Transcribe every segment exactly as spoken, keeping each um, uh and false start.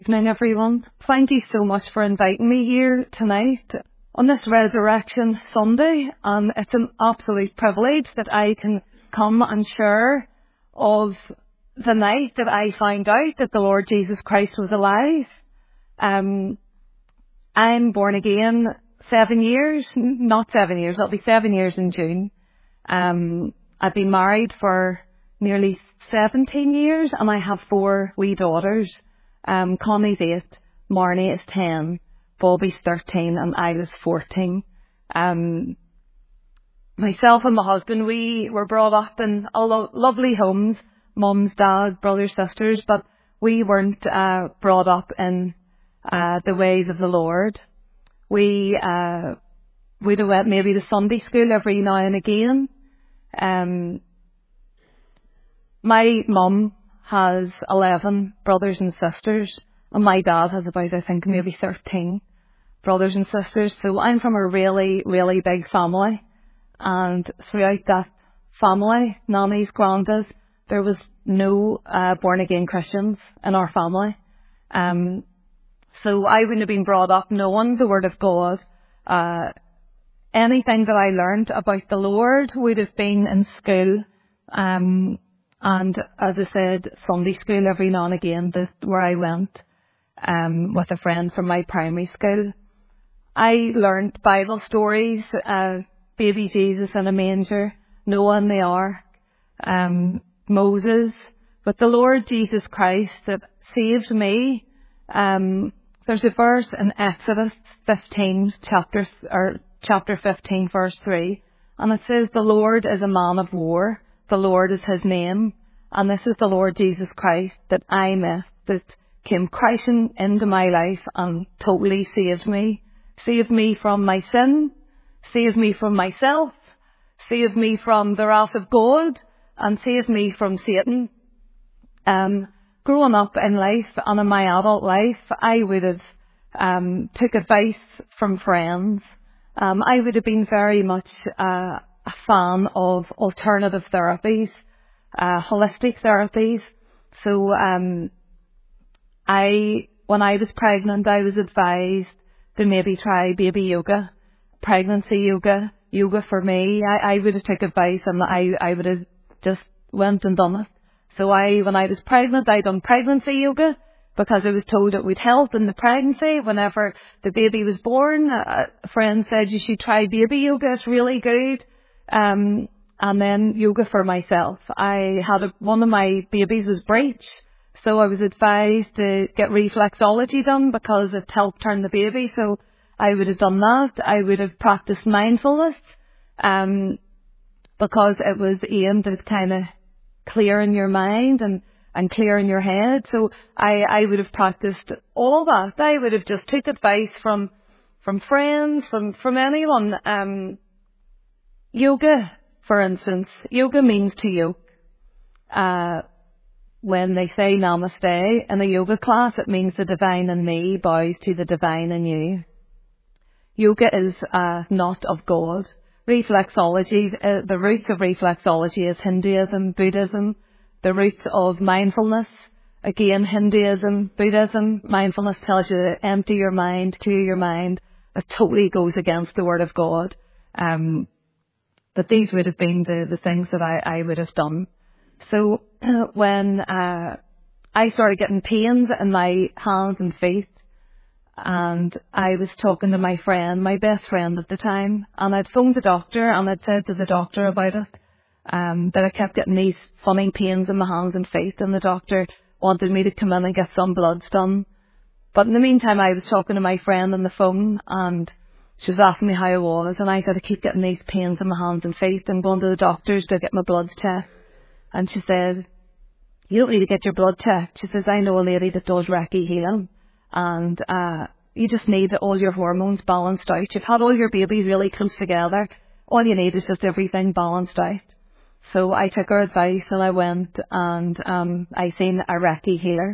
Evening, everyone. Thank you so much for inviting me here tonight on this Resurrection Sunday, and it's an absolute privilege that I can come and share of the night that I found out that the Lord Jesus Christ was alive. Um, I'm born again seven years, not seven years, it'll be seven years in June. Um, I've been married for nearly seventeen years, and I have four wee daughters. Um, Connie's eight, Marnie is ten, Bobby's thirteen, and I was fourteen. Um, myself and my husband, we were brought up in a lo- lovely homes, mums, dads, brothers, sisters, but we weren't uh, brought up in uh, the ways of the Lord. We uh, we'd have went maybe to Sunday school every now and again. Um, my mum has eleven brothers and sisters, and my dad has about, I think, maybe thirteen brothers and sisters. So I'm from a really, really big family, and throughout that family, nannies, grandas, there was no uh, born-again Christians in our family. Um, so I wouldn't have been brought up knowing the Word of God. Uh, anything that I learned about the Lord would have been in school, um, and as I said, Sunday school every now and again, this where I went um, with a friend from my primary school. I learned Bible stories, uh, baby Jesus in a manger, Noah and the ark, um, Moses, but the Lord Jesus Christ that saved me. Um, there's a verse in Exodus fifteen, chapter or chapter fifteen, verse three, and it says, "The Lord is a man of war. The Lord is his name, and this is the Lord Jesus Christ that I met, that came crashing into my life and totally saved me. Saved me from my sin, saved me from myself, saved me from the wrath of God, and saved me from Satan." Um, growing up in life and in my adult life, I would have um, took advice from friends. Um, I would have been very much uh, a fan of alternative therapies, uh, holistic therapies. So, um, I, when I was pregnant, I was advised to maybe try baby yoga, pregnancy yoga, yoga for me. I, I would have took advice and I, I would have just went and done it. So I, when I was pregnant, I done pregnancy yoga because I was told it would help in the pregnancy. Whenever the baby was born, a friend said you should try baby yoga, it's really good. Um, and then yoga for myself. I had a, one of my babies was breech, so I was advised to get reflexology done because it helped turn the baby. So I would have done that. I would have practiced mindfulness, um, because it was aimed at kind of clearing your mind and, and clearing your head. So I, I would have practiced all that. I would have just took advice from, from friends, from, from anyone. Um, yoga, for instance, yoga means to yoke. Uh, when they say namaste in a yoga class, it means the divine in me bows to the divine in you. Yoga is uh, not of God. Reflexology, uh, the roots of reflexology is Hinduism, Buddhism. The roots of mindfulness, again, Hinduism, Buddhism. Mindfulness tells you to empty your mind, clear your mind. It totally goes against the Word of God. Um, but these would have been the, the things that I, I would have done. So when uh, I started getting pains in my hands and feet, and I was talking to my friend, my best friend at the time, and I'd phoned the doctor and I'd said to the doctor about it, um, that I kept getting these funny pains in my hands and feet, and the doctor wanted me to come in and get some bloods done. But in the meantime, I was talking to my friend on the phone, and she was asking me how I was, and I said, I keep getting these pains in my hands and feet and going to the doctors to get my bloods checked. And she said, you don't need to get your blood checked. She says, I know a lady that does Reiki healing, and uh, you just need all your hormones balanced out. You've had all your babies really close together. All you need is just everything balanced out. So I took her advice and I went and um, I seen a Reiki healer.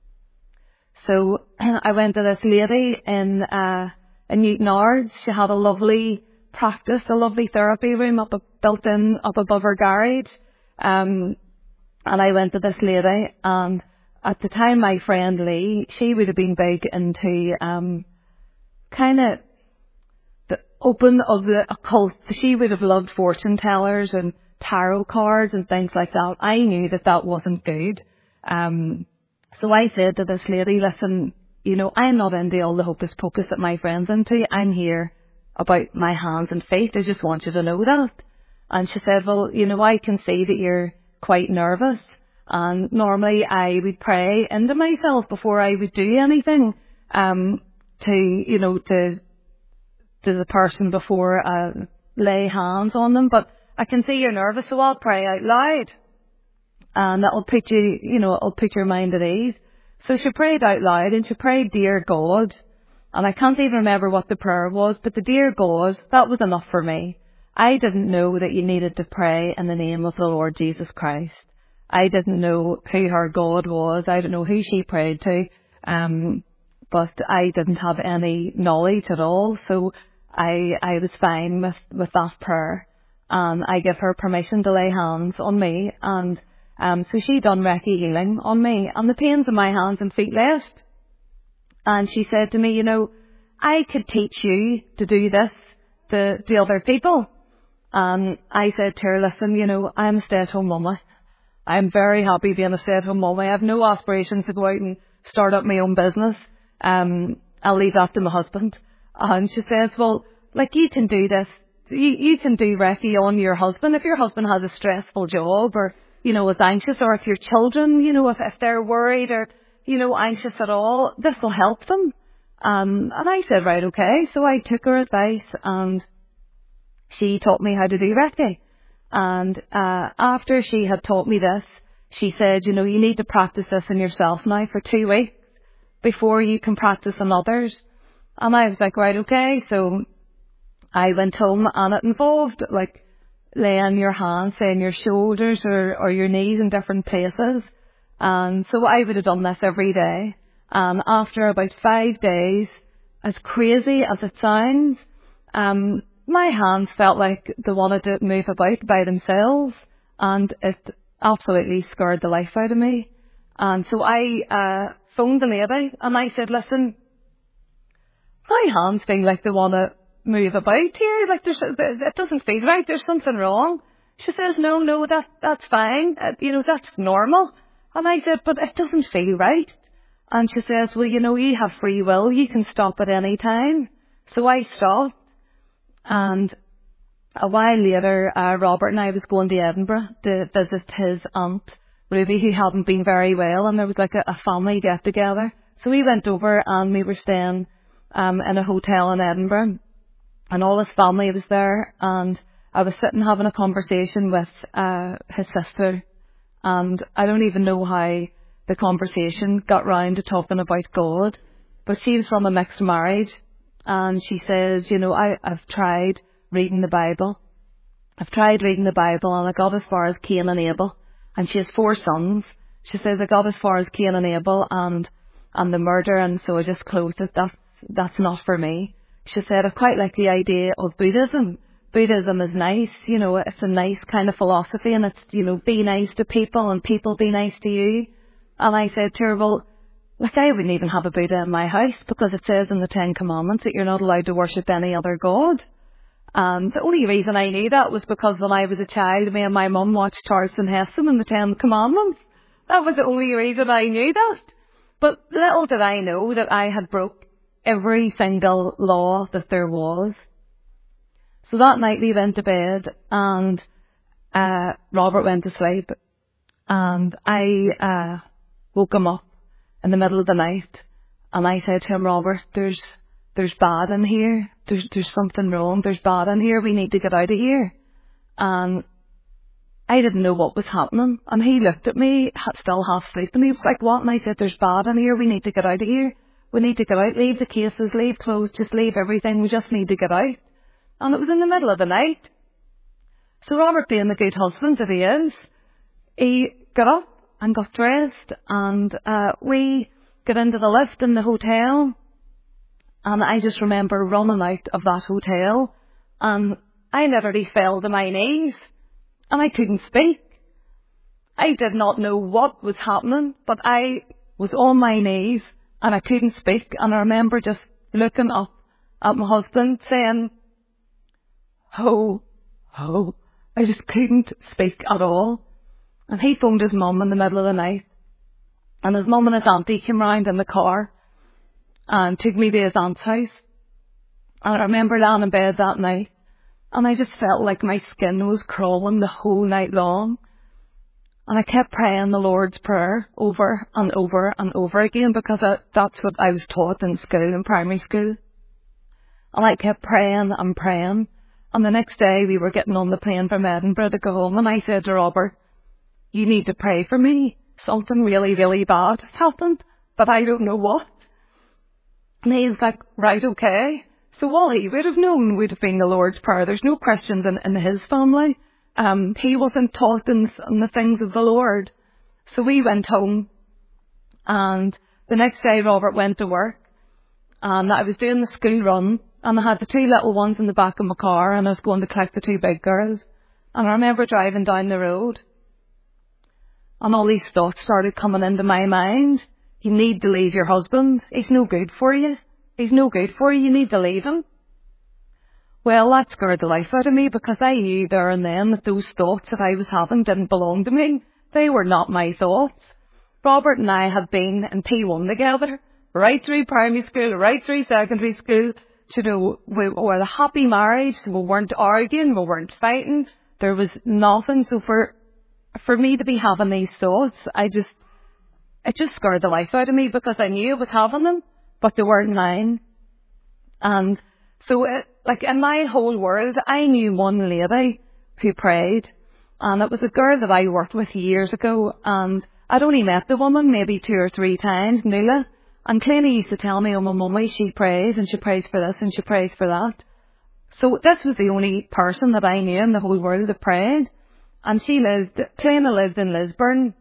So I went to this lady in uh, in Newtownards. She had a lovely practice, a lovely therapy room up built in up above her garage. Um, and I went to this lady, and at the time, my friend Lee, she would have been big into um, kind of the open of the occult. She would have loved fortune tellers and tarot cards and things like that. I knew that that wasn't good. Um, so I said to this lady, listen, you know, I'm not into all the hocus pocus that my friend's into. I'm here about my hands and feet. I just want you to know that. And she said, well, you know, I can see that you're quite nervous. And normally I would pray into myself before I would do anything, um, to, you know, to, to the person before I lay hands on them. But I can see you're nervous, so I'll pray out loud. And that'll put you, you know, it'll put your mind at ease. So she prayed out loud and she prayed, Dear God. And I can't even remember what the prayer was, but the Dear God, that was enough for me. I didn't know that you needed to pray in the name of the Lord Jesus Christ. I didn't know who her God was. I don't know who she prayed to. Um, but I didn't have any knowledge at all. So I, I was fine with, with that prayer. And I give her permission to lay hands on me. And, um, so she done Reiki healing on me and the pains in my hands and feet left. And she said to me, you know, I could teach you to do this to, to other people. And I said to her, listen, you know, I'm a stay-at-home mama. I'm very happy being a stay-at-home mum. I have no aspirations to go out and start up my own business. Um, I'll leave that to my husband. And she says, well, like you can do this. You, you can do Reiki on your husband. If your husband has a stressful job or, you know, is anxious, or if your children, you know, if, if they're worried or, you know, anxious at all, this will help them. Um, and I said, right, okay. So I took her advice and she taught me how to do Reiki. And uh, after she had taught me this, she said, you know, you need to practice this on yourself now for two weeks before you can practice on others. And I was like, right, okay. So I went home and it involved like laying your hands, say, on your shoulders or, or your knees in different places. And so I would have done this every day. And after about five days, as crazy as it sounds, um, my hands felt like they wanted to move about by themselves, and it absolutely scared the life out of me. And so I uh, phoned the lady and I said, listen, my hands feel like they want to move about here. Like there's, it doesn't feel right. There's something wrong. She says, no, no, that that's fine. Uh, you know, that's normal. And I said, but it doesn't feel right. And she says, well, you know, you have free will. You can stop at any time. So I stopped. And a while later, uh, Robert and I was going to Edinburgh to visit his aunt, Ruby, who hadn't been very well, and there was like a, a family get-together. So we went over and we were staying um, in a hotel in Edinburgh, and all his family was there, and I was sitting having a conversation with uh, his sister, and I don't even know how the conversation got round to talking about God, but she was from a mixed marriage. And she says, you know, I, I've tried reading the Bible. I've tried reading the Bible and I got as far as Cain and Abel. And she has four sons. She says, I got as far as Cain and Abel and, and the murder, and so I just closed it. That's, that's not for me. She said, I quite like the idea of Buddhism. Buddhism is nice, you know, it's a nice kind of philosophy, and it's, you know, be nice to people and people be nice to you. And I said to her, well, like, I wouldn't even have a Buddha in my house because it says in the Ten Commandments that you're not allowed to worship any other god. And the only reason I knew that was because when I was a child, me and my mum watched Charlton Heston and the Ten Commandments. That was the only reason I knew that. But little did I know that I had broke every single law that there was. So that night we went to bed and uh, Robert went to sleep. And I uh, woke him up in the middle of the night, and I said to him, Robert, there's there's bad in here. There's there's something wrong. There's bad in here. We need to get out of here. And I didn't know what was happening. And he looked at me, still half sleeping. He was like, what? And I said, there's bad in here. We need to get out of here. We need to get out. Leave the cases, leave clothes, just leave everything. We just need to get out. And it was in the middle of the night. So Robert, being the good husband that he is, he got up and got dressed, and uh, we got into the lift in the hotel, and I just remember running out of that hotel, and I literally fell to my knees, and I couldn't speak. I did not know what was happening, but I was on my knees and I couldn't speak. And I remember just looking up at my husband saying, "Ho, ho." I just couldn't speak at all. And he phoned his mum in the middle of the night. And his mum and his auntie came round in the car and took me to his aunt's house. And I remember laying in bed that night and I just felt like my skin was crawling the whole night long. And I kept praying the Lord's Prayer over and over and over again because I, that's what I was taught in school, in primary school. And I kept praying and praying. And the next day we were getting on the plane from Edinburgh to go home, and I said to Robert, "You need to pray for me. Something really, really bad has happened, but I don't know what." And he was like, "Right, okay." So all he would have known would have been the Lord's Prayer. There's no Christians in, in his family. Um, he wasn't taught in, in the things of the Lord. So we went home, and the next day Robert went to work, and I was doing the school run, and I had the two little ones in the back of my car, and I was going to collect the two big girls. And I remember driving down the road, and all these thoughts started coming into my mind. You need to leave your husband. He's no good for you. He's no good for you. You need to leave him. Well, that scared the life out of me because I knew there and then that those thoughts that I was having didn't belong to me. They were not my thoughts. Robert and I had been in P one together, right through primary school, right through secondary school. You know, we were a happy marriage. We weren't arguing. We weren't fighting. There was nothing. So for for me to be having these thoughts, I just, it just scared the life out of me because I knew I was having them, but they weren't mine. And so, it, like in my whole world, I knew one lady who prayed, and it was a girl that I worked with years ago, and I'd only met the woman maybe two or three times, Nuala, and Claney used to tell me, "Oh, my mummy, she prays, and she prays for this, and she prays for that." So this was the only person that I knew in the whole world that prayed, and she lived, Claney lived in Lisburn,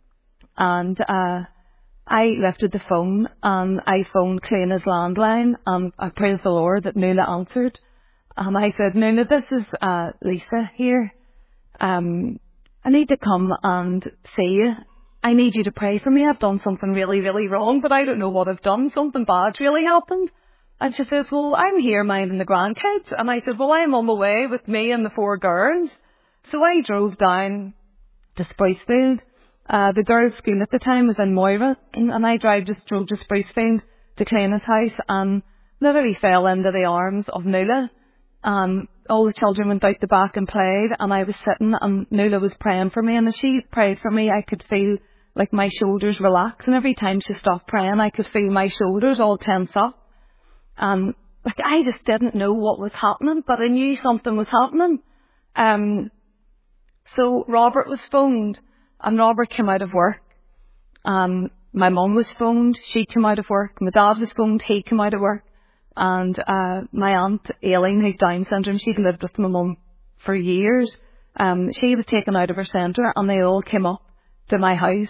and uh I lifted the phone and I phoned Claney's landline, and I praised the Lord that Nuala answered. And I said, "Nuala, this is uh, Lisa here. Um, I need to come and see you. I need you to pray for me. I've done something really, really wrong, but I don't know what I've done. Something bad's really happened." And she says, "Well, I'm here minding the grandkids." And I said, "Well, I'm on my way with me and the four girls." So I drove down to Sprucefield. Uh, the girls' school at the time was in Moira, and, and I drive just drove to Sprucefield to Claney's house and literally fell into the arms of Nuala. And all the children went out the back and played, and I was sitting, and Nuala was praying for me, and as she prayed for me, I could feel like my shoulders relax, and every time she stopped praying, I could feel my shoulders all tense up. And like I just didn't know what was happening, but I knew something was happening. Um, so Robert was phoned. And Robert came out of work. Um, my mum was phoned. She came out of work. My dad was phoned. He came out of work. And uh, my aunt, Aileen, who's Down syndrome, she'd lived with my mum for years. Um, she was taken out of her centre, and they all came up to my house.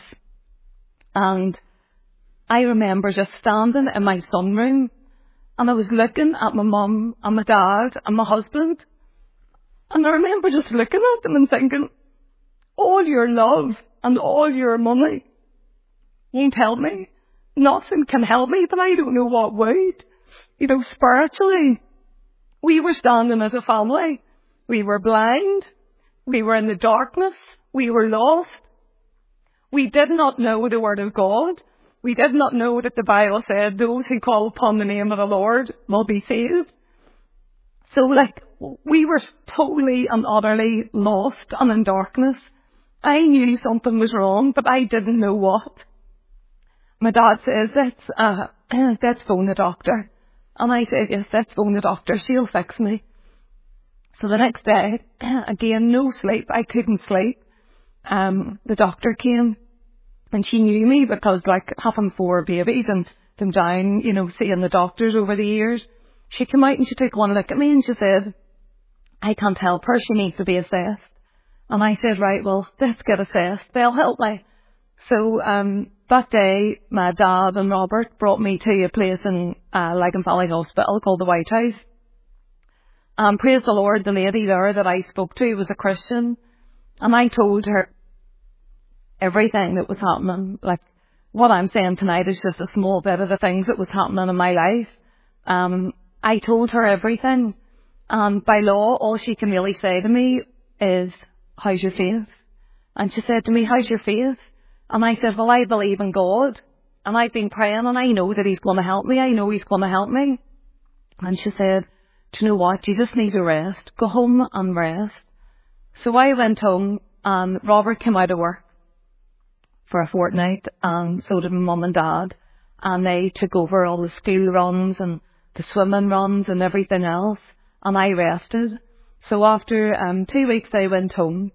And I remember just standing in my sunroom, and I was looking at my mum and my dad and my husband. And I remember just looking at them and thinking, all your love and all your money won't help me. Nothing can help me, but I don't know what would. You know, spiritually, we were standing as a family. We were blind. We were in the darkness. We were lost. We did not know the word of God. We did not know that the Bible said those who call upon the name of the Lord will be saved. So, like, we were totally and utterly lost and in darkness. I knew something was wrong, but I didn't know what. My dad says, let's, uh, let's phone the doctor. And I said, yes, let's phone the doctor. She'll fix me. So the next day, again, no sleep. I couldn't sleep. Um, the doctor came, and she knew me because, like, having four babies and them down, you know, seeing the doctors over the years. She came out and she took one look at me and she said, "I can't help her. She needs to be assessed." And I said, "Right, well, let's get assessed. They'll help me." So um, that day, my dad and Robert brought me to a place in uh, Lagan Valley Hospital called the White House. Um, praise the Lord, the lady there that I spoke to was a Christian. And I told her everything that was happening. Like, what I'm saying tonight is just a small bit of the things that was happening in my life. Um, I told her everything. And by law, all she can really say to me is, how's your faith? And she said to me, how's your faith? And I said, well, I believe in God. And I've been praying and I know that he's going to help me. I know he's going to help me. And she said, do you know what? You just need to rest. Go home and rest. So I went home and Robert came out of work for a fortnight, and so did my mum and dad. And they took over all the school runs and the swimming runs and everything else. And I rested. So after um, two weeks I went home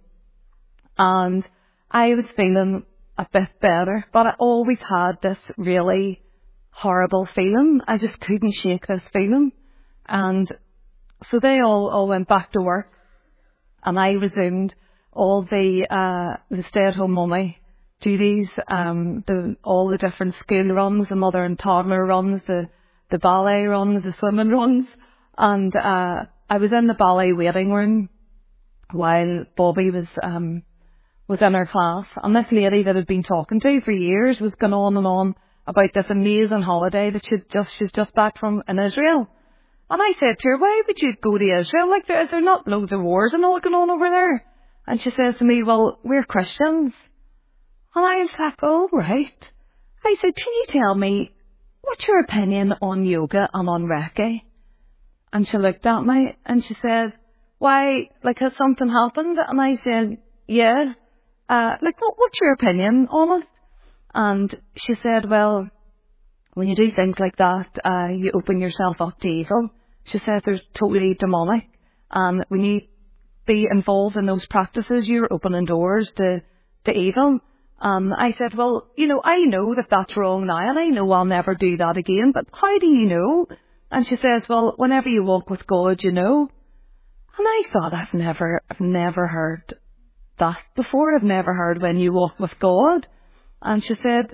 and I was feeling a bit better, but I always had this really horrible feeling. I just couldn't shake this feeling. And so they all, all went back to work and I resumed all the uh, the stay-at-home mummy duties, um, the all the different school runs, the mother and toddler runs, the, the ballet runs, the swimming runs. And uh, I was in the ballet waiting room while Bobby was um, was in her class. And this lady that I'd been talking to for years was going on and on about this amazing holiday that she'd just, she's just back from in Israel. And I said to her, why would you go to Israel? Like, is there not loads of wars and all going on over there? And she says to me, well, we're Christians. And I was like, oh, right. I said, can you tell me, what's your opinion on yoga and on Reiki? And she looked at me and she said, why, like, has something happened? And I said, yeah. Uh, like, what, what's your opinion on it? And she said, well, when you do things like that, uh, you open yourself up to evil. She said there's totally demonic. And when you be involved in those practices, you're opening doors to, to evil. Um, I said, well, you know, I know that that's wrong now, and I know I'll never do that again, but how do you know? And she says, well, whenever you walk with God, you know. And I thought, I've never, I've never heard that before. I've never heard when you walk with God. And she said,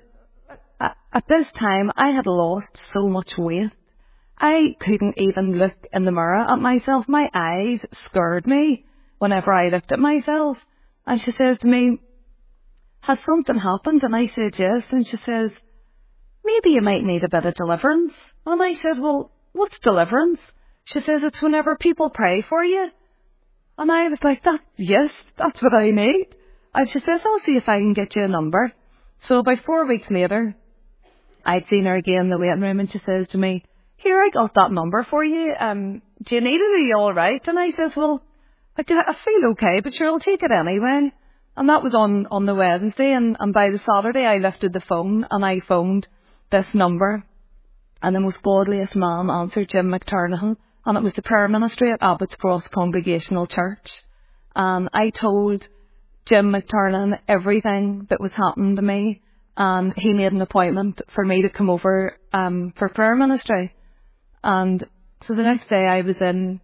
at this time, I had lost so much weight. I couldn't even look in the mirror at myself. My eyes scared me whenever I looked at myself. And she says to me, has something happened? And I said, yes. And she says, maybe you might need a bit of deliverance. And I said, well, what's deliverance? She says, it's whenever people pray for you. And I was like, that, yes, that's what I need. And she says, I'll see if I can get you a number. So about four weeks later, I'd seen her again in the waiting room, and she says to me, here, I got that number for you. Um, do you need it? Are you all right? And I says, well, I, do, I feel okay, but sure, I'll take it anyway. And that was on, on the Wednesday, and, and by the Saturday I lifted the phone and I phoned this number, and the most godliest man answered, Jim McTurnahan, and it was the prayer ministry at Abbott's Cross Congregational Church. And I told Jim McTurnahan everything that was happening to me, and he made an appointment for me to come over um, for prayer ministry. And so the next day I was in,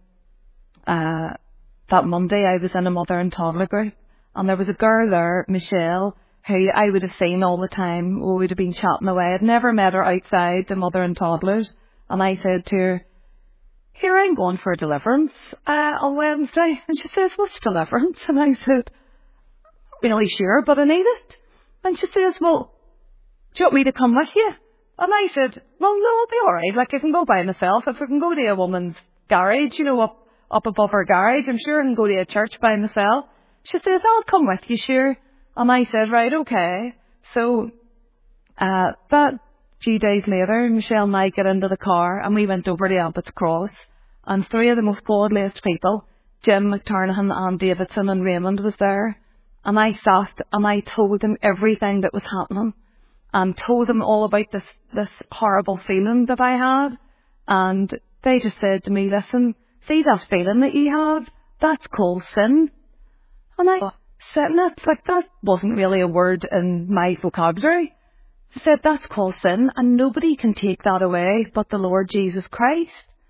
uh, that Monday I was in a mother and toddler group. And there was a girl there, Michelle, who I would have seen all the time. We would have been chatting away. I'd never met her outside the mother and toddlers. And I said to her, here, I'm going for a deliverance uh, on Wednesday. And she says, what's deliverance? And I said, not really sure, but I need it. And she says, well, do you want me to come with you? And I said, well, no, I'll be all right. Like, I can go by myself. If I can go to a woman's garage, you know, up, up above her garage, I'm sure I can go to a church by myself. She says, I'll come with you, sure. And I said, right, okay. So, uh, that few days later, Michelle and I got into the car and we went over to Abbott's Cross. And three of the most godliest people, Jim McTurnahan, Ann Davidson and Raymond, was there. And I sat and I told them everything that was happening. And told them all about this, this horrible feeling that I had. And they just said to me, listen, see that feeling that you have? That's called sin. And I said, that's like, that wasn't really a word in my vocabulary. I said, that's called sin, and nobody can take that away but the Lord Jesus Christ.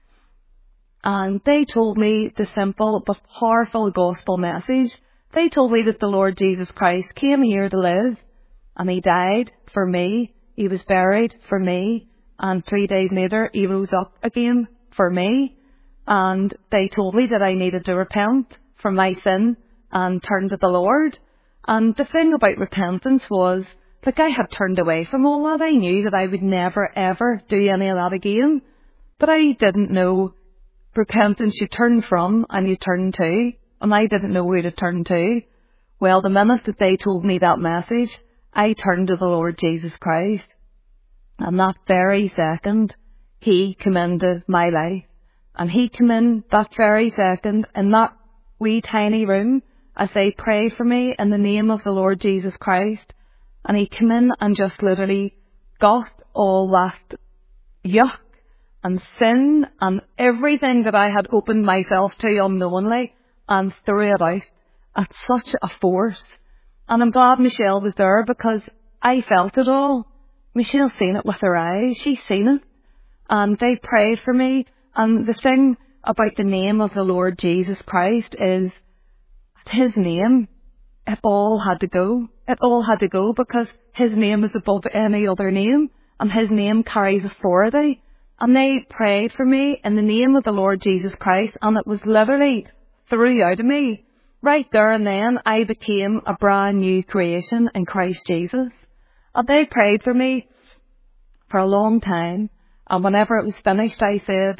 And they told me the simple but powerful gospel message. They told me that the Lord Jesus Christ came here to live, and he died for me, he was buried for me, and three days later he rose up again for me. And they told me that I needed to repent from my sin and turn to the Lord. And the thing about repentance was Like, I had turned away from all that. I knew that I would never, ever do any of that again. But I didn't know repentance you turn from and you turn to. And I didn't know who to turn to. Well, the minute that they told me that message, I turned to the Lord Jesus Christ. And that very second, he came into my life. And he came in that very second in that wee tiny room as they prayed for me in the name of the Lord Jesus Christ. And he came in and just literally got all that yuck and sin and everything that I had opened myself to unknowingly and threw it out at such a force. And I'm glad Michelle was there because I felt it all. Michelle's seen it with her eyes. She's seen it. And they prayed for me. And the thing about the name of the Lord Jesus Christ is at his name, it all had to go. It all had to go because his name is above any other name and his name carries authority. And they prayed for me in the name of the Lord Jesus Christ, and it was literally threw out of me. Right there and then, I became a brand new creation in Christ Jesus. And they prayed for me for a long time. And whenever it was finished, I said,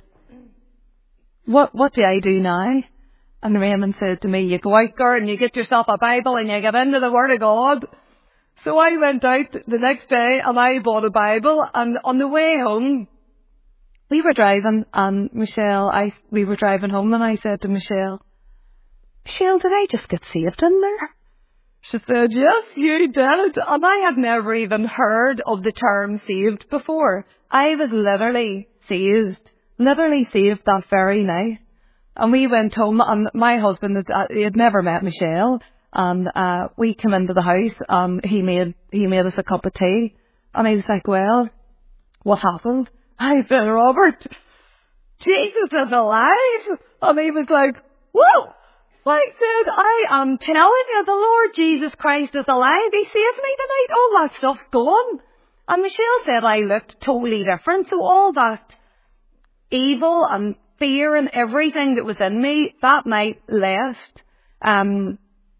What what do I do now? And Raymond said to me, you go out there and you get yourself a Bible and you get into the Word of God. So I went out the next day and I bought a Bible, and on the way home, we were driving and Michelle, I we were driving home and I said to Michelle, Michelle, did I just get saved in there? She said, yes, you did. And I had never even heard of the term saved before. I was literally saved, literally saved that very night. And we went home, and my husband had, uh, he had never met Michelle, and uh, we came into the house, and he made he made us a cup of tea, and I was like, well, what happened? I said, Robert, Jesus is alive. And he was like, whoa. I said, I am telling you, the Lord Jesus Christ is alive. He saved me tonight. All that stuff's gone. And Michelle said I looked totally different. So all that evil and fear and everything that was in me that night left. Um,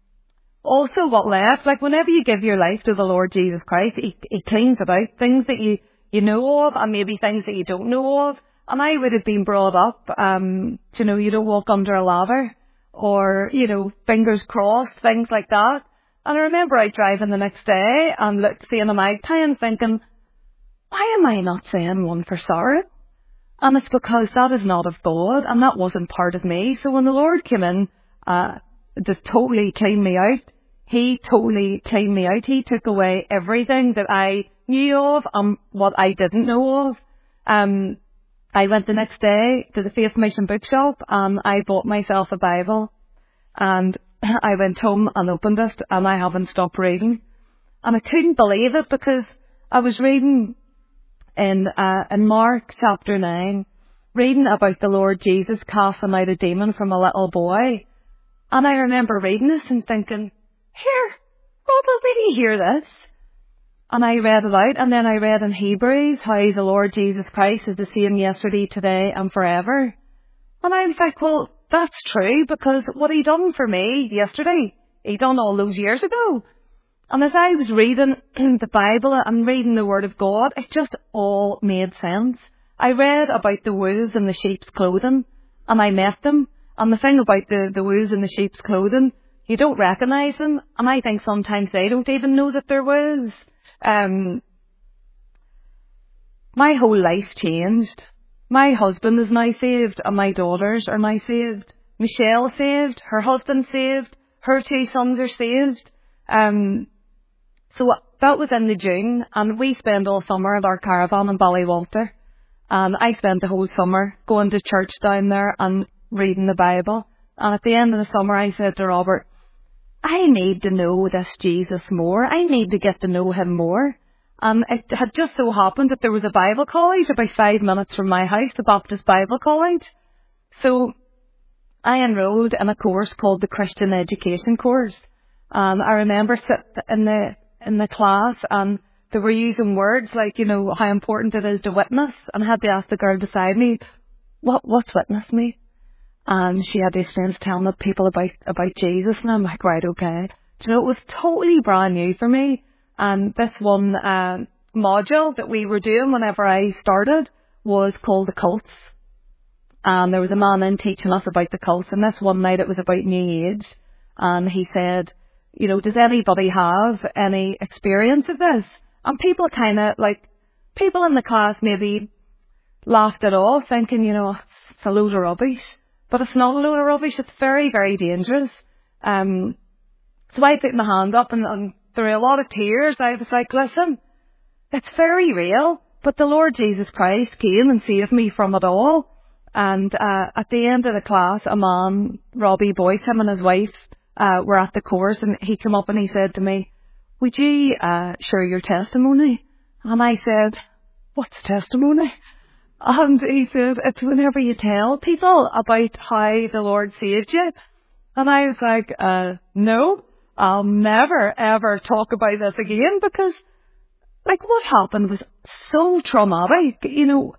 also what left, like whenever you give your life to the Lord Jesus Christ, he, he cleans it out. Things that you, you know of and maybe things that you don't know of. And I would have been brought up, um, you know, you don't walk under a ladder. Or, you know, fingers crossed, things like that. And I remember I driving the next day and looked, seeing a magpie and thinking, why am I not saying one for sorrow? And it's because that is not of God and that wasn't part of me. So when the Lord came in, uh, to totally clean me out, he totally cleaned me out. He took away everything that I knew of and what I didn't know of. Um, I went the next day to the Faith Mission bookshop and I bought myself a Bible, and I went home and opened it and I haven't stopped reading. And I couldn't believe it because I was reading in, uh, in Mark chapter nine, reading about the Lord Jesus casting out a demon from a little boy. And I remember reading this and thinking, here, Robert, did you hear this? And I read it out, and then I read in Hebrews how the Lord Jesus Christ is the same yesterday, today, and forever. And I was like, well, that's true, because what he done for me yesterday, he done all those years ago. And as I was reading the Bible and reading the Word of God, it just all made sense. I read about the wolves in the sheep's clothing, and I met them. And the thing about the, the wolves in the sheep's clothing, you don't recognise them, and I think sometimes they don't even know that they're wolves. Um, my whole life changed. My husband is now saved and my daughters are now saved. Michelle saved, her husband saved, her two sons are saved. Um, so that was in the June, and we spent all summer at our caravan in Ballywalter. And I spent the whole summer going to church down there and reading the Bible. And at the end of the summer I said to Robert, I need to know this Jesus more. I need to get to know him more. And it had just so happened that there was a Bible college about five minutes from my house, the Baptist Bible College. So I enrolled in a course called the Christian Education course. And I remember sitting in the, in the class and they were using words like, you know, how important it is to witness. And I had to ask the girl beside me, what, what's witness mean? And she had to explain to telling the people about, about Jesus. And I'm like, right, okay. Do you know, it was totally brand new for me. And this one uh, module that we were doing whenever I started was called the cults. And there was a man in teaching us about the cults, and this one night it was about New Age, and he said, you know, does anybody have any experience of this? And people kind of, like, people in the class maybe laughed it off, thinking, you know, it's a load of rubbish. But it's not a load of rubbish, it's very, very dangerous. Um, so I put my hand up, and, and there were a lot of tears. I was like, listen, it's very real, but the Lord Jesus Christ came and saved me from it all. And uh, at the end of the class, a man, Robbie Boyce, him and his wife, uh, were at the course, and he came up and he said to me, would you uh, share your testimony? And I said, what's testimony? And he said, it's whenever you tell people about how the Lord saved you. And I was like, uh, no, I'll never, ever talk about this again, because, like, what happened was so traumatic, you know.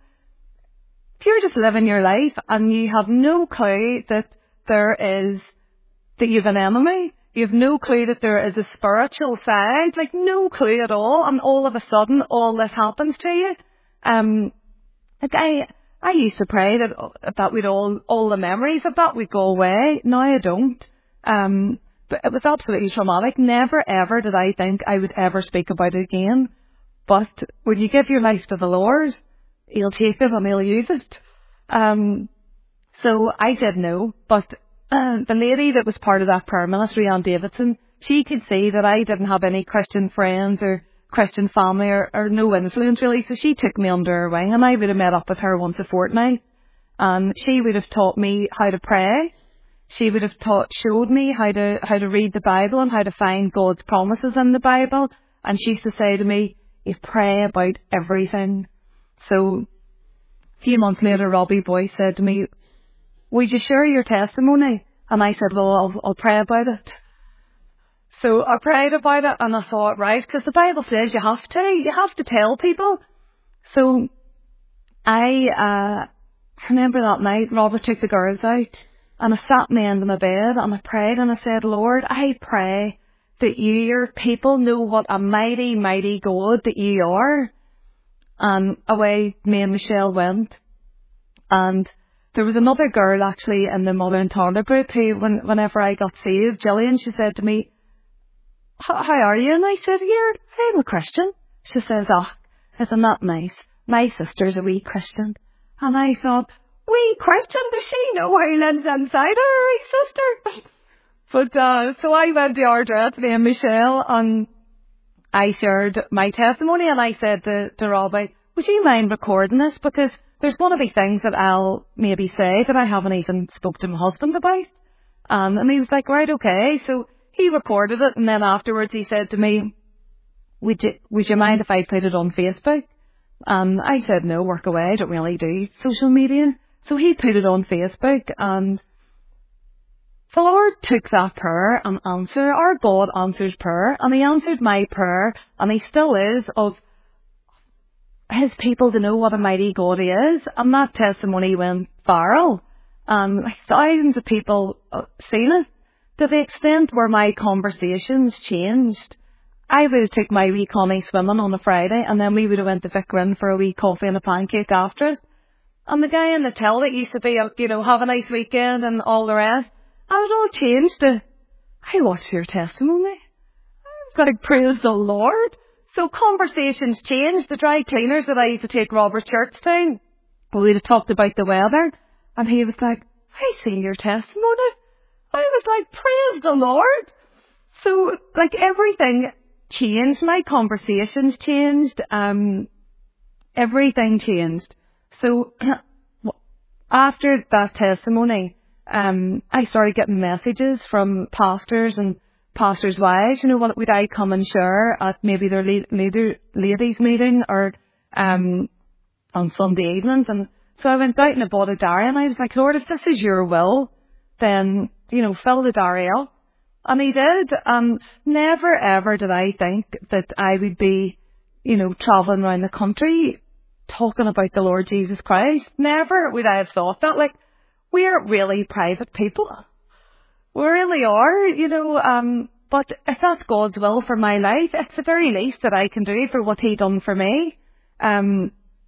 If you're just living your life and you have no clue that there is, that you have an enemy, you have no clue that there is a spiritual side, like no clue at all, and all of a sudden all this happens to you. Um, like I, I used to pray that that we'd all, all the memories of that would go away. Now I don't. Um, but it was absolutely traumatic. Never ever did I think I would ever speak about it again. But when you give your life to the Lord, He'll take it and He'll use it. Um, so I said no, but uh, the lady that was part of that prayer ministry, Ann Davidson, she could see that I didn't have any Christian friends or Christian family or, or no influence really, so she took me under her wing, and I would have met up with her once a fortnight, and she would have taught me how to pray. She would have taught, showed me how to how to read the Bible and how to find God's promises in the Bible, and she used to say to me, you pray about everything. So a few months later, Robbie Boyce said to me, would you share your testimony? And I said, well, I'll, I'll pray about it. So I prayed about it, and I thought, right, because the Bible says you have to, you have to tell people. So I uh, remember that night, Robert took the girls out, and I sat in the end of my bed, and I prayed, and I said, Lord, I pray that you, your people, know what a mighty, mighty God that you are. And away me and Michelle went, and there was another girl actually in the Mother and Toddler group who, when, whenever I got saved, Gillian, she said to me, how are you? And I said, yeah, I'm a Christian. She says, oh, isn't that nice? My sister's a wee Christian. And I thought, wee Christian? Does she know who lives inside her wee sister? But uh, so I went to Ardred, me and Michelle, and I shared my testimony, and I said to, to Robbie, would you mind recording this? Because there's going to be things that I'll maybe say that I haven't even spoke to my husband about. Um, and he was like, right, okay. So he recorded it, and then afterwards he said to me, would you, would you mind if I put it on Facebook? And I said, no, work away, I don't really do social media. So he put it on Facebook, and the Lord took that prayer and answered. Our God answers prayer, and He answered my prayer, and He still is, of His people to know what a mighty God He is. And that testimony went viral, and like thousands of people seen it, to the extent where my conversations changed. I would have took my wee Connie swimming on a Friday, and then we would have went to Vic Rin for a wee coffee and a pancake after it. And the guy in the till that used to be, you know, have a nice weekend and all the rest, and it all changed to, I watched your testimony. I was like, praise the Lord. So conversations changed. The dry cleaners that I used to take Robert Church to, we'd have talked about the weather, and he was like, I see your testimony. I was like, praise the Lord. So, like, everything changed. My conversations changed. Um, everything changed. So, after that testimony, um, I started getting messages from pastors and pastors' wives. You know, what would I come and share at maybe their leader, ladies' meeting or um, on Sunday evenings? And so I went out and I bought a diary, and I was like, Lord, if this is your will, then, you know, fill the diary up. And He did. And never ever did I think that I would be, you know, travelling around the country talking about the Lord Jesus Christ. Never would I have thought that. Like, we're really private people. We really are, you know, um, But if that's God's will for my life, it's the very least that I can do for what He done for me. Um,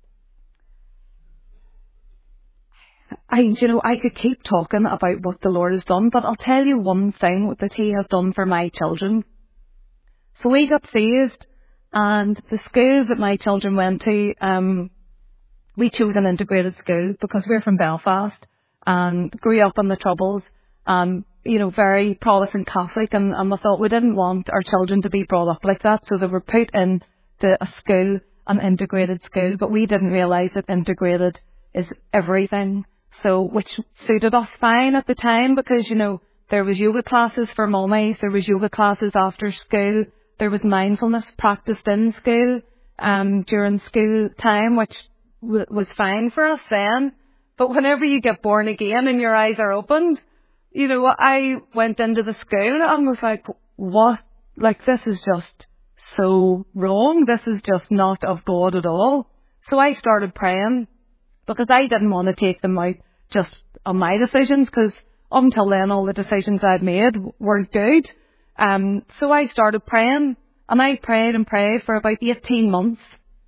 I, you know, I could keep talking about what the Lord has done, but I'll tell you one thing that He has done for my children. So we got saved, and the school that my children went to, um, we chose an integrated school because we're from Belfast and grew up in the Troubles. Um, you know, very Protestant Catholic, and, and we thought we didn't want our children to be brought up like that, so they were put into a school, an integrated school, but we didn't realise that integrated is everything, so which suited us fine at the time, because, you know, there was yoga classes for mummies, there was yoga classes after school, there was mindfulness practiced in school um, during school time, which w- was fine for us then, but whenever you get born again and your eyes are opened, you know, I went into the school and was like, what? Like, this is just so wrong. This is just not of God at all. So I started praying because I didn't want to take them out just on my decisions, because up until then all the decisions I'd made weren't good. Um, so I started praying, and I prayed and prayed for about eighteen months.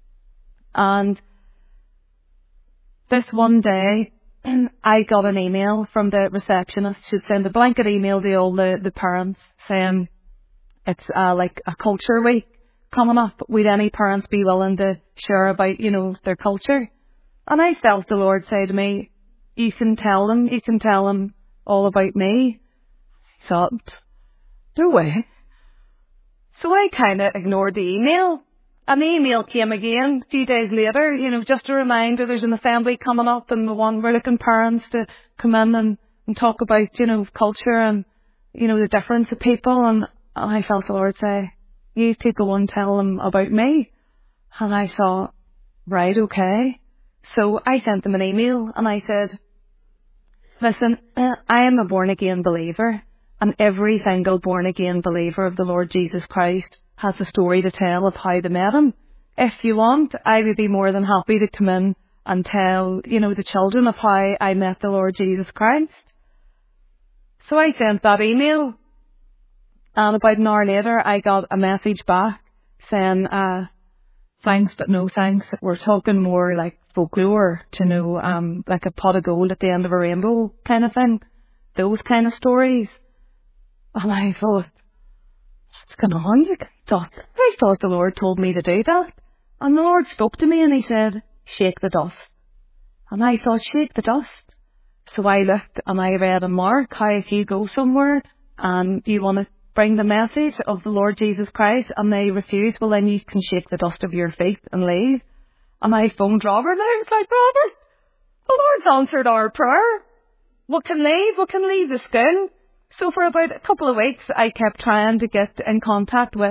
And this one day, I got an email from the receptionist. She'd send a blanket email to all the, the parents saying it's uh, like a culture week coming up. Would any parents be willing to share about, you know, their culture? And I felt the Lord say to me, you can tell them, you can tell them all about me. I thought, no way. So I kind of ignored the email. And the email came again a few days later, you know, just a reminder there's an assembly coming up and we want, we're looking parents to come in and, and talk about, you know, culture and, you know, the difference of people. And, and I felt the Lord say, you take go and tell them about me. And I thought, right, okay. So I sent them an email and I said, listen, I am a born again believer, and every single born again believer of the Lord Jesus Christ has a story to tell of how they met him. If you want, I would be more than happy to come in and tell, you know, the children of how I met the Lord Jesus Christ. So I sent that email, and about an hour later I got a message back saying, uh, thanks but no thanks. We're talking more like folklore, to know, um, like a pot of gold at the end of a rainbow kind of thing. Those kind of stories. And I thought, what's going on? I thought, I thought the Lord told me to do that. And the Lord spoke to me and He said, shake the dust. And I thought, shake the dust. So I looked and I read in Mark how if you go somewhere and you want to bring the message of the Lord Jesus Christ and they refuse, well then you can shake the dust of your feet and leave. And I phoned Robert and I was like, Robert, the Lord's answered our prayer. We can leave, we can leave the school. So for about a couple of weeks, I kept trying to get in contact with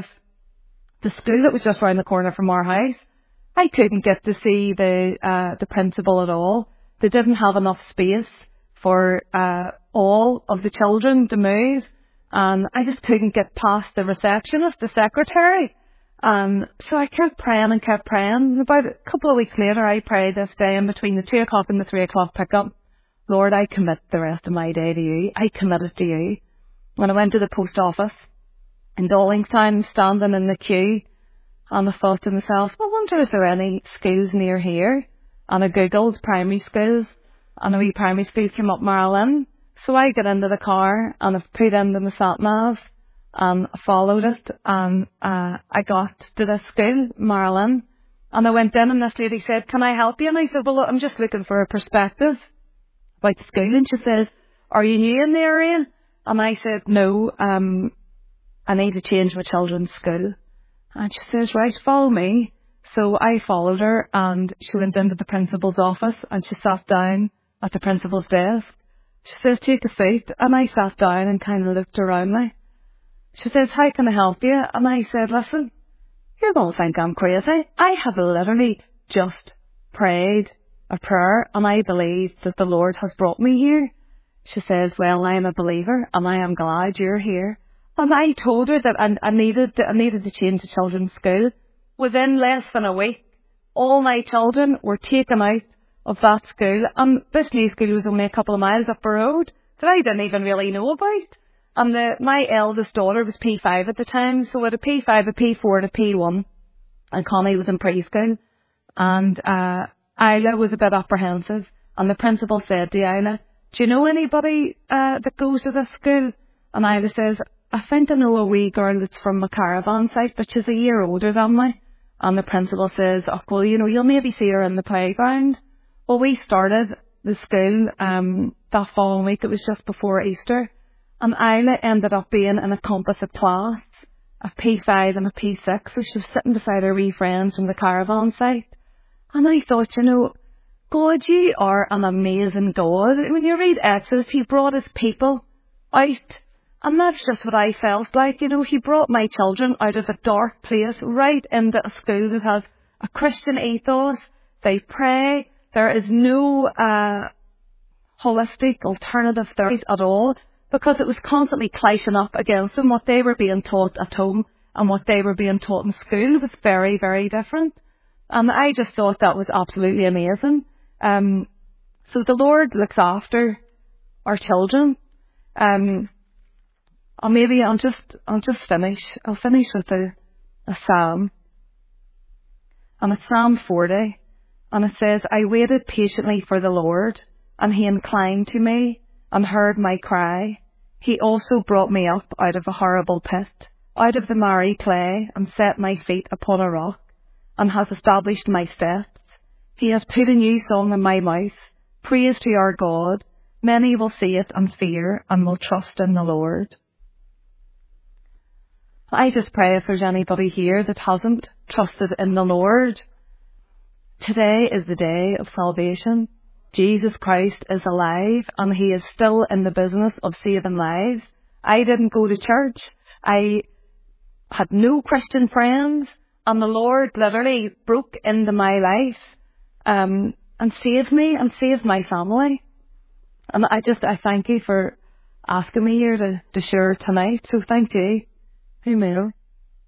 the school that was just around the corner from our house. I couldn't get to see the uh, the principal at all. They didn't have enough space for uh, all of the children to move. And I just couldn't get past the receptionist, the secretary. Um, so I kept praying and kept praying. About a couple of weeks later, I prayed this day in between the two o'clock and the three o'clock pickup. Lord, I commit the rest of my day to you. I commit it to you. When I went to the post office in Dollingstown, standing in the queue, and I thought to myself, I wonder is there any schools near here? And I googled primary schools, and a wee primary school came up Marilyn. So I got into the car, and I put into my sat-nav, and I followed it, and uh, I got to this school, Marilyn. And I went in, and this lady said, can I help you? And I said, well, look, I'm just looking for a perspective about the school. And she says, are you new in the area? And I said, no, um, I need to change my children's school. And she says, right, follow me. So I followed her, and she went into the principal's office, and she sat down at the principal's desk. She says, take a seat. And I sat down and kind of looked around me. She says, how can I help you? And I said, listen, you're going to think I'm crazy. I have literally just prayed a prayer, and I believe that the Lord has brought me here. She says, well, I am a believer, and I am glad you're here. And I told her that I, I needed to, I needed to change the children's school. Within less than a week, all my children were taken out of that school, and this new school was only a couple of miles up the road that I didn't even really know about. And the, my eldest daughter was P five at the time, so at a P five, a P four and a P one, and Connie was in preschool. And uh, Isla was a bit apprehensive, and the principal said to Isla, do you know anybody uh, that goes to this school? And Isla says, I think I know a wee girl that's from a caravan site, but she's a year older than me. And the principal says, oh, well, you know, you'll maybe see her in the playground. Well, we started the school um, that following week. It was just before Easter. And Isla ended up being in a composite class, a P five and a P six. So she was sitting beside her wee friends from the caravan site. And I thought, you know, God, you are an amazing God. When you read Exodus, he brought his people out. And that's just what I felt like. You know, he brought my children out of a dark place right into a school that has a Christian ethos. They pray. There is no uh, holistic alternative therapies at all, because it was constantly clashing up against them. What they were being taught at home and what they were being taught in school was very, very different. And I just thought that was absolutely amazing. Um, so the Lord looks after our children. Um, or maybe I'll just, I'll just finish. I'll finish with a, a psalm. And it's Psalm forty. And it says, I waited patiently for the Lord, and he inclined to me and heard my cry. He also brought me up out of a horrible pit, out of the miry clay, and set my feet upon a rock, and has established my steps. He has put a new song in my mouth, praise to our God. Many will see it and fear, and will trust in the Lord. I just pray if there's anybody here that hasn't trusted in the Lord, today is the day of salvation. Jesus Christ is alive, and he is still in the business of saving lives. I didn't go to church. I had no Christian friends, and the Lord literally broke into my life um, and saved me and saved my family. And I just, I thank you for asking me here to, to share tonight. So thank you. Amen.